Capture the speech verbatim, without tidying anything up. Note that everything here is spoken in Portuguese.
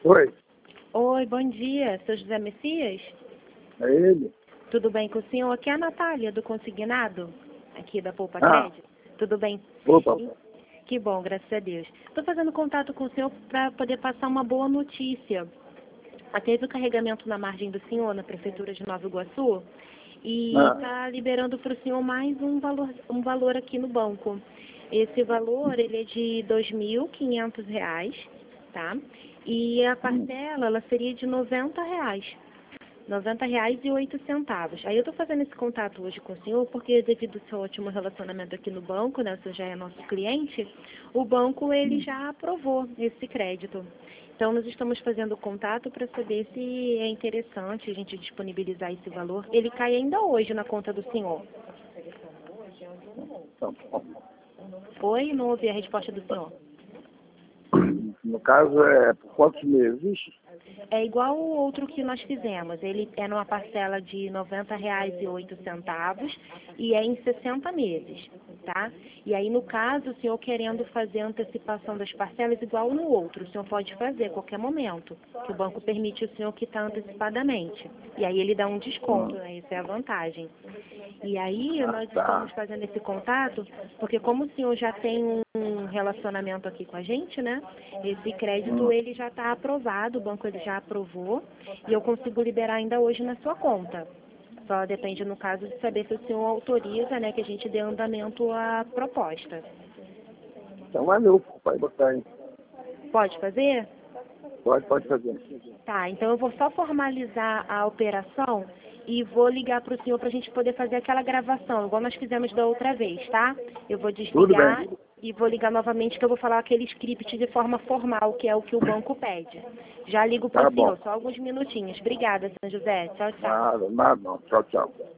Oi, Oi, bom dia. Sou José Messias? é ele? Tudo bem com o senhor? Aqui é a Natália, do Consignado, aqui da Poupa Ah, Crédito. Tudo bem? opa, Que bom, graças a Deus. Estou fazendo contato com o senhor para poder passar uma boa notícia. Teve o carregamento na margem do senhor, na Prefeitura de Nova Iguaçu, e ah, está liberando para o senhor mais um valor, um valor aqui no banco. Esse valor, ele é de dois mil e quinhentos reais, tá? E a parcela, ela seria de noventa reais. noventa reais e oito centavos. Aí eu estou fazendo esse contato hoje com o senhor porque devido ao seu ótimo relacionamento aqui no banco, né, o senhor já é nosso cliente, o banco ele já aprovou esse crédito. Então nós estamos fazendo contato para saber se é interessante a gente disponibilizar esse valor. Ele cai ainda hoje na conta do senhor. então, bom. Foi? Não ouvi a resposta do senhor. No caso, é por quantos meses? É igual o outro que nós fizemos. Ele é numa parcela de noventa reais e oito centavos e é em sessenta meses, tá? E aí, no caso, o senhor querendo fazer a antecipação das parcelas igual no outro, o senhor pode fazer a qualquer momento, que o banco permite o senhor quitar antecipadamente. E aí ele dá um desconto, né? Essa é a vantagem. E aí, Ah, nós tá. estamos fazendo esse contato, porque como o senhor já tem um relacionamento aqui com a gente, né? Esse crédito, Hum. ele já está aprovado, o banco ele já aprovou, e eu consigo liberar ainda hoje na sua conta. Só depende, no caso, de saber se o senhor autoriza, né, que a gente dê andamento à proposta. Então é meu, pode botar aí. Pode fazer? Pode, pode fazer. Tá, então eu vou só formalizar a operação e vou ligar para o senhor para a gente poder fazer aquela gravação, igual nós fizemos da outra vez, tá? Eu vou Tudo desligar bem. e vou ligar novamente que eu vou falar aquele script de forma formal, que é o que o banco pede. Já ligo para Tá o senhor, bom. só alguns minutinhos. Obrigada, São José. Tchau, tchau. Nada, nada não. Tchau, tchau.